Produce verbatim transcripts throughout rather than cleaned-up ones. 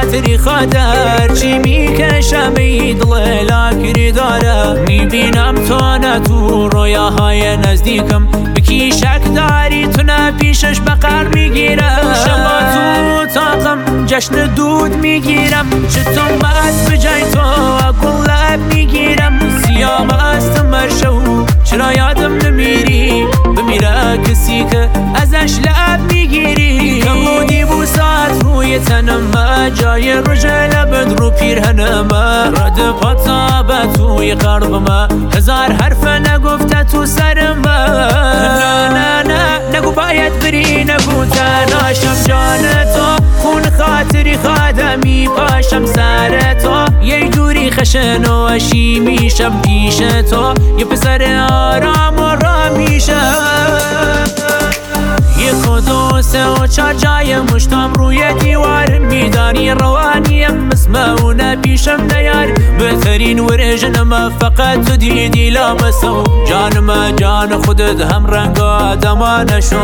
خاطری خادر چی میکشم ای دل لاکری داره میبینم تو نه تو رویاهای نزدیکم بکی شک داری تو نه پیشش بقر میگیرم شما تو اتاقم جشن دود میگیرم چطور بس به جای تو گلاب میگیرم سیام است مرشو چرا یادم نمیری بمیره کسی که ازش لب میگیری کمودی بوسات روی تنم جای رژ لبت رو پیرهنم رد پاتا به توی قلبم هزار حرف نگفته تو سرم نه نه نه نگو باید بری نگو تناشم جان تو خون خاطری خادمی پاشم سر تو یه جوری خشن و اشی میشم پیش تو یه پسر آرام و را میشم یک و دو سه و چار جای مشتم روی دیوار میدانی روانیم مسمونه پیشم نیار بهترین ورژنم فقط تو دیدی لامسو جانم جان خودت هم رنگ آدما نشو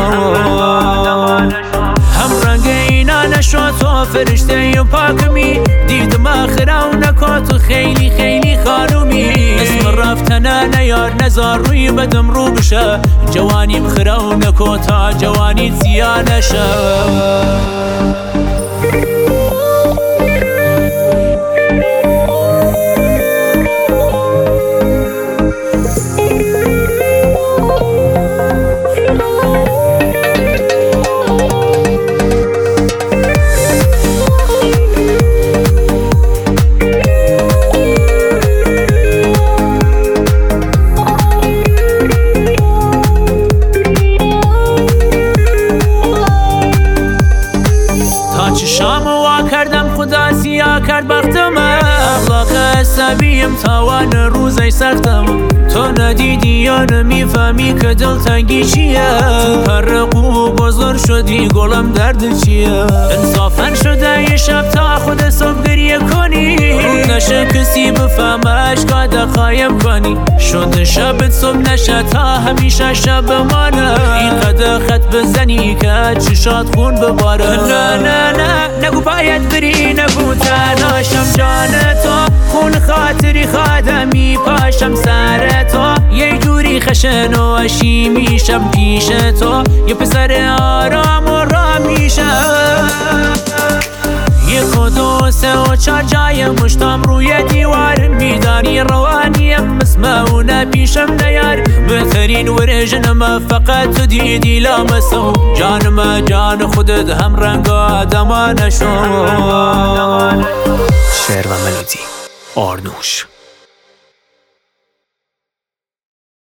هم رنگ اینا نشو تو فرشته و پاکمی دیدم آخرا و نکو تو خیلی خیلی خانومی اسم رفتن نیار نزار روی بدم رو بشه جوانیم خرا و نکو تا جوانی زیان نشه شام وا کردم خدا سیاه کرد بختم اخلاق عصبیم تاوان روزی سختم تو ندیدی یا نمیفهمی که دلتنگی چیه فرق و بزرگ شدی گلم درد چیه انصافا شده یه شب تا خود صبح گریه کنی نشه کسی بفهمه اشکاد خایم کنی شده شبت صبح نشه تا همیشه شب مانه این قدر خط بزنی که چشات خون بباره نه نه نه نگو باید بری نگو تناشم جان تو خون خاطری خادمی پاشم سر تو یه جوری خشن و اشی میشم پیش تو یه پسر آرام و را میشم یک و دو سه و چار جای مشتم روی دیوار میدانی روانیم مسمونه پیشم نیار بهترین ورژنم فقط تو دیدی لامسو جانم جان خودت هم رنگ آدما نشو شعر و ملودی آرنوش.